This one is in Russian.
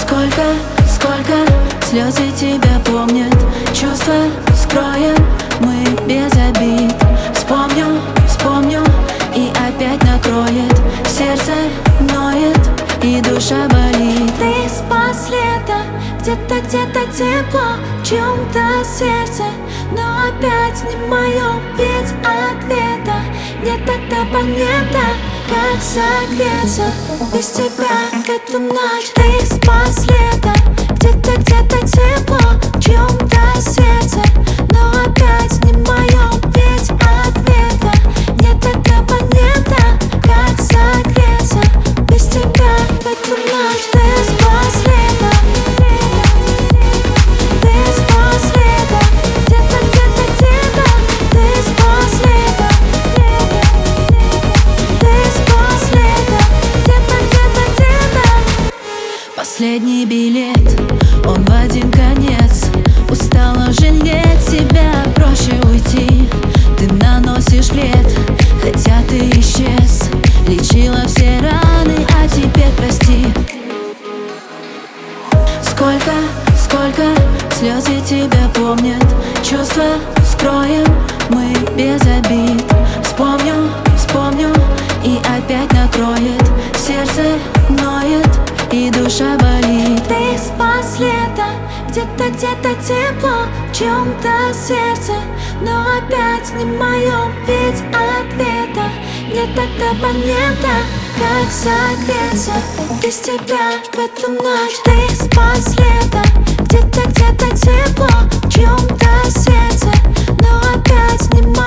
Сколько слезы тебя помнят, чувства скроем мы без обид. Вспомню и опять накроет, сердце ноет и душа болит. Ты спас лето, где-то тепло в чьем-то сердце, но опять не в моем, ведь ответа нет от абонента. Как согреться без тебя в эту ночь? Ты спас лето, где-то тепло в чьем-то сердце, но опять не в моем, ведь ответа нет от абонента. Как согреться без тебя в эту ночь? Ты спас лето, ты спас лето, где-то тепло. Ты спас лето, ты спас лето, где-то тепло. Последний билет, он в один конец. Устала жалеть себя, проще уйти. Ты наносишь вред, хотя ты исчез. Лечила все раны, а теперь прости. Сколько слезы тебя помнят, чувства скроем мы без обид. Вспомню и опять накроет, сердце ноет и душа болит. Ты спас лето, где-то тепло в чьем-то сердце, но опять не в моем, ведь ответа нет от абонента. Как согреться без тебя в эту ночь? Ты спас лето, где-то тепло в чьем-то сердце, но опять не в моем.